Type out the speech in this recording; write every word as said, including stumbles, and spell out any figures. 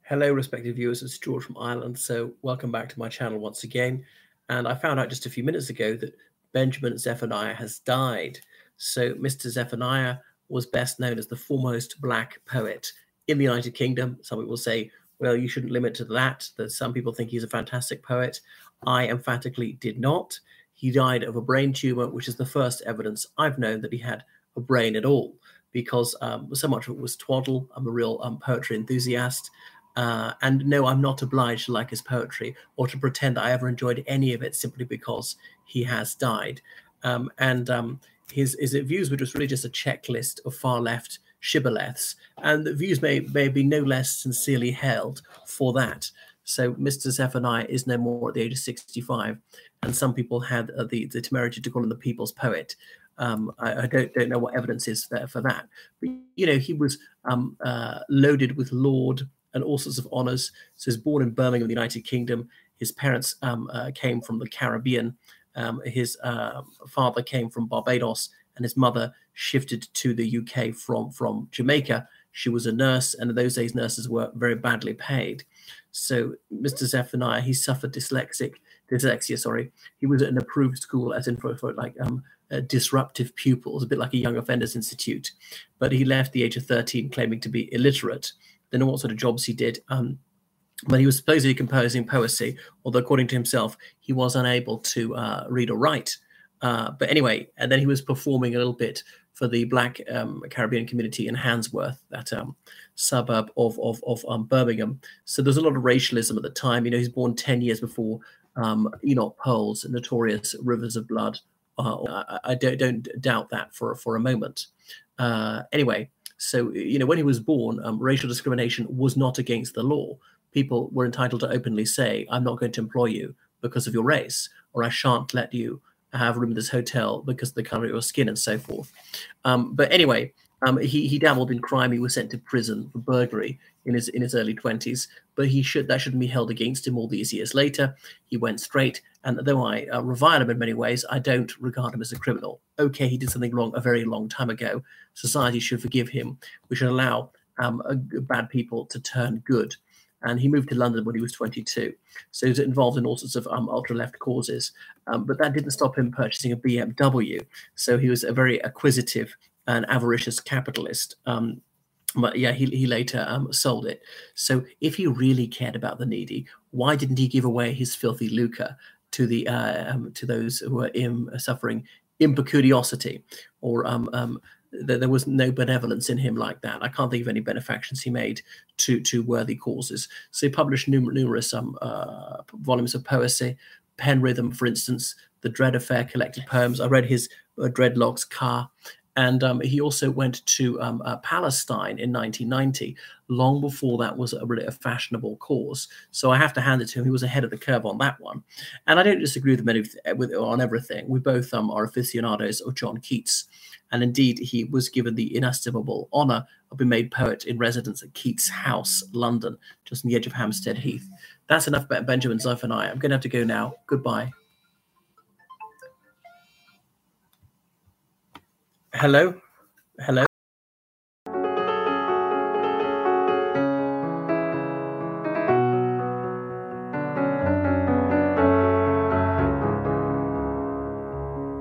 Hello, respected viewers. It's George from Ireland. So, welcome back to my channel once again. And I found out just a few minutes ago that Benjamin Zephaniah has died. So, Mister Zephaniah was best known as the foremost black poet in the United Kingdom. Some people say, well, you shouldn't limit to that, that some people think he's a fantastic poet. I emphatically did not. He died of a brain tumor, which is the first evidence I've known that he had a brain at all, because um, so much of it was twaddle. I'm a real um, poetry enthusiast. Uh, and no, I'm not obliged to like his poetry or to pretend I ever enjoyed any of it simply because he has died. Um, and um, his, his views were just really just a checklist of far left shibboleths, and the views may, may be no less sincerely held for that. So Mister Zephaniah is no more at the age of sixty-five, and some people had uh, the, the temerity to call him the people's poet. Um, I, I don't, don't know what evidence is there for that. But, you know, he was um, uh, loaded with laud and all sorts of honors. So he was born in Birmingham, the United Kingdom. His parents um, uh, came from the Caribbean. Um, his uh, father came from Barbados, and his mother shifted to the U K from, from Jamaica. She was a nurse, and in those days, nurses were very badly paid. So Mister Zephaniah, he suffered dyslexic, dyslexia, sorry. He was at an approved school, as in for, for like um, uh, disruptive pupils, a bit like a Young Offenders Institute. But he left at the age of thirteen, claiming to be illiterate. Don't know what sort of jobs he did, um, but he was supposedly composing poesy, although according to himself, he was unable to uh, read or write. Uh, but anyway, and then he was performing a little bit for the Black um, Caribbean community in Handsworth, that um, suburb of, of, of um, Birmingham. So there's a lot of racialism at the time. You know, he's born ten years before um, Enoch Pole's notorious Rivers of Blood. Uh, I, I don't, don't doubt that for, for a moment. Uh, anyway, So, you know, when he was born, um, racial discrimination was not against the law. People were entitled to openly say, I'm not going to employ you because of your race, or I shan't let you have a room in this hotel because of the color of your skin, and so forth. Um, but anyway, um, he, he dabbled in crime. He was sent to prison for burglary in his in his early twenties, but he should that shouldn't be held against him all these years later. He went straight, and though I uh, revile him in many ways, I don't regard him as a criminal. Okay, he did something wrong a very long time ago. Society should forgive him. We should allow um, a, bad people to turn good. And he moved to London when he was twenty-two. So he was involved in all sorts of um, ultra-left causes. Um, but that didn't stop him purchasing a B M W. So he was a very acquisitive and avaricious capitalist. Um, but yeah, he, he later um, sold it. So if he really cared about the needy, why didn't he give away his filthy lucre to the uh, um, to those who were im, suffering impecuniosity, or um, um, th there was no benevolence in him like that. I can't think of any benefactions he made to to worthy causes. So he published numer numerous um, uh, volumes of poesy, Pen Rhythm, for instance, the Dread Affair collected poems. I read his uh, Dreadlocks Car. And um, he also went to um, uh, Palestine in nineteen ninety, long before that was a really a fashionable cause. So I have to hand it to him. He was ahead of the curve on that one. And I don't disagree with him any, with, on everything. We both um, are aficionados of John Keats. And indeed, he was given the inestimable honour of being made poet in residence at Keats House, London, just on the edge of Hampstead Heath. That's enough about Benjamin Zephaniah. I'm going to have to go now. Goodbye. Hello? Hello?